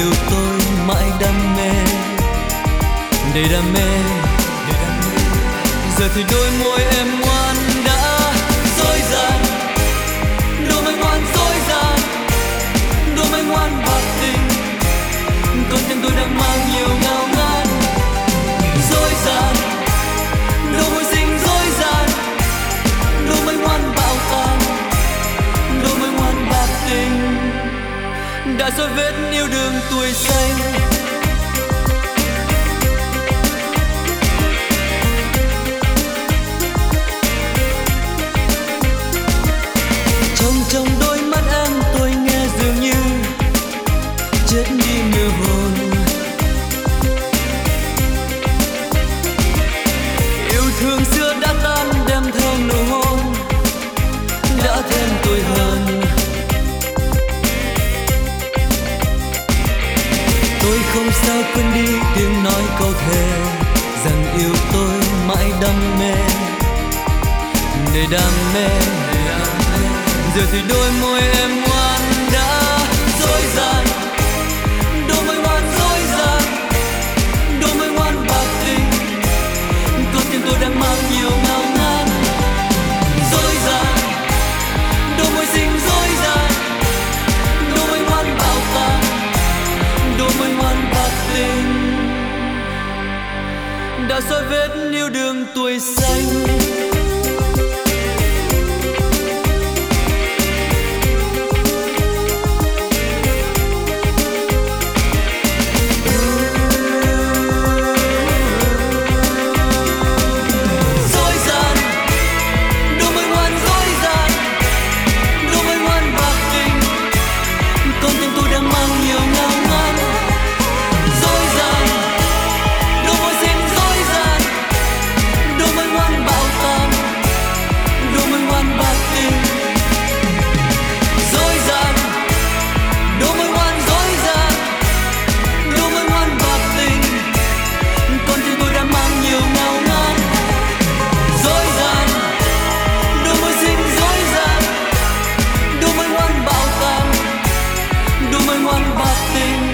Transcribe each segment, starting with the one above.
yêu tôi mãi đam mê, đầy đam mê. Giờ thì đôi môi em ngoan đã dối gian, đôi môi ngoan dối gian, đôi môi ngoan bạc tình. Con tim tôi đang mang nhiều ngao ngán, dối gian, đôi môi xinh dối gian, đôi môi ngoan bạo tàn, đôi môi ngoan bạc tình đã dấu vết yêu đương tuổi xanh. Trong đôi mắt em tôi nghe dường như chết đi nửa hồn. Yêu thương xưa đã tan đem theo nụ hôn, đã thêm tôi hơn. Tôi không sao quên đi tiếng nói câu thề rằng yêu tôi mãi đam mê, để đam mê. Giờ thì đôi môi em ngoan đã dối gian, đôi môi ngoan dối gian, đôi môi ngoan bạc tình. Con tim tôi đang mang nhiều ngao ngán, dối gian, đôi môi xinh dối gian, đôi môi ngoan bạo tàn, đôi môi ngoan bạc tình đã dấu vết yêu đương tuổi xanh.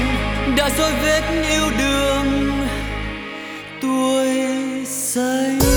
Đã dối vết yêu đương tuổi xanh.